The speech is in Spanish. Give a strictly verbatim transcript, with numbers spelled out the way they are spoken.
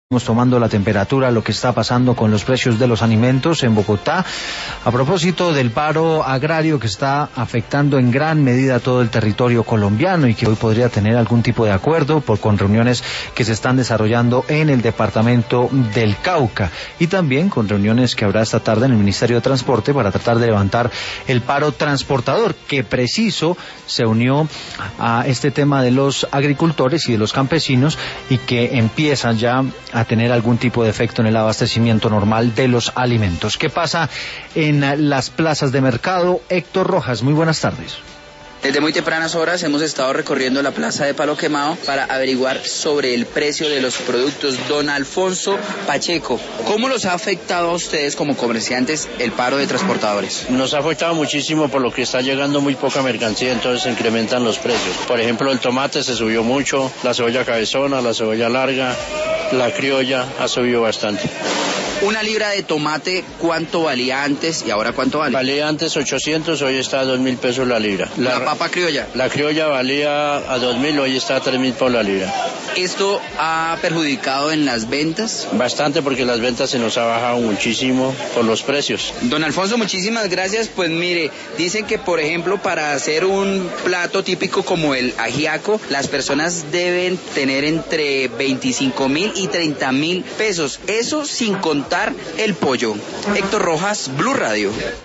Estamos tomando la temperatura, lo que está pasando con los precios de los alimentos en Bogotá, a propósito del paro agrario que está afectando en gran medida a todo el territorio colombiano y que hoy podría tener algún tipo de acuerdo por con reuniones que se están desarrollando en el departamento del Cauca y también con reuniones que habrá esta tarde en el Ministerio de Transporte para tratar de levantar el paro transportador, que preciso se unió a este tema de los agricultores y de los campesinos y que empiezan ya a tener algún tipo de efecto en el abastecimiento normal de los alimentos. ¿Qué pasa en las plazas de mercado? Héctor Rojas, muy buenas tardes. Desde muy tempranas horas hemos estado recorriendo la plaza de Palo Quemado para averiguar sobre el precio de los productos. Don Alfonso Pacheco, ¿cómo los ha afectado a ustedes como comerciantes el paro de transportadores? Nos ha afectado muchísimo por lo que está llegando muy poca mercancía, entonces se incrementan los precios. Por ejemplo, el tomate se subió mucho, la cebolla cabezona, la cebolla larga, la criolla ha subido bastante. Una libra de tomate, ¿cuánto valía antes y ahora cuánto vale? Valía antes ochocientos, hoy está a dos mil pesos la libra. La, ¿La papa criolla? La criolla valía a dos mil, hoy está a tres mil por la libra. ¿Esto ha perjudicado en las ventas? Bastante, porque las ventas se nos ha bajado muchísimo por los precios. Don Alfonso, muchísimas gracias. Pues mire, dicen que por ejemplo para hacer un plato típico como el ajiaco, las personas deben tener entre veinticinco mil y treinta mil pesos. Eso sin contar el pollo. Héctor Rojas, Blue Radio.